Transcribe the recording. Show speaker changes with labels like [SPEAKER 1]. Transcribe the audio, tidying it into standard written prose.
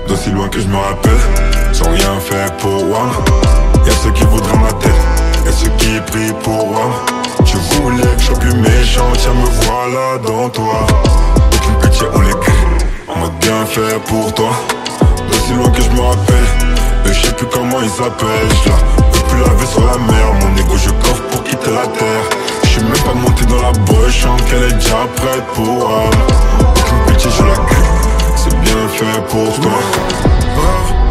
[SPEAKER 1] d'aussi loin que je me rappelle, sans rien faire pour WAM. Y'a ceux qui voudraient ma tête, y'a ceux qui prient pour WAM. Tu voulais que je sois plus méchant, tiens me voilà dans toi. Aucune pitié on les crie, on m'a bien fait pour toi. D'aussi loin que je me rappelle, je sais plus comment ils s'appellent. Je la peux plus laver sur la mer, mon ego je coffre pour quitter la terre. Je suis même pas monté dans la boîte, je chante qu'elle est déjà prête pour WAM. Aucune pitié je la crie, c'est bien fait pour toi.